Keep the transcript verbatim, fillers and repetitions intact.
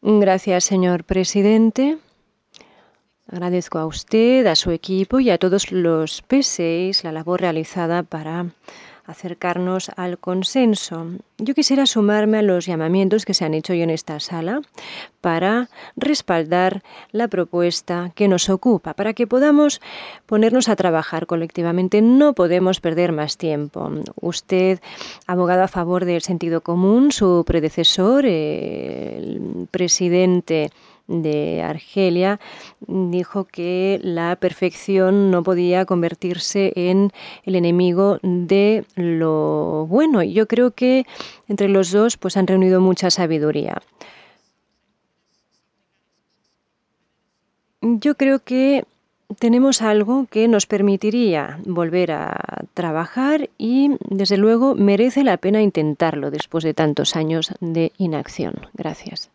Gracias, señor presidente. Agradezco a usted, a su equipo y a todos los P seis la labor realizada para acercarnos al consenso. Yo quisiera sumarme a los llamamientos que se han hecho hoy en esta sala para respaldar la propuesta que nos ocupa, para que podamos ponernos a trabajar colectivamente. No podemos perder más tiempo. Usted ha abogado a favor del sentido común, su predecesor, el presidente de Argelia, dijo que la perfección no podía convertirse en el enemigo de lo bueno. Y yo creo que entre los dos pues han reunido mucha sabiduría. Yo creo que tenemos algo que nos permitiría volver a trabajar y, desde luego, merece la pena intentarlo después de tantos años de inacción. Gracias.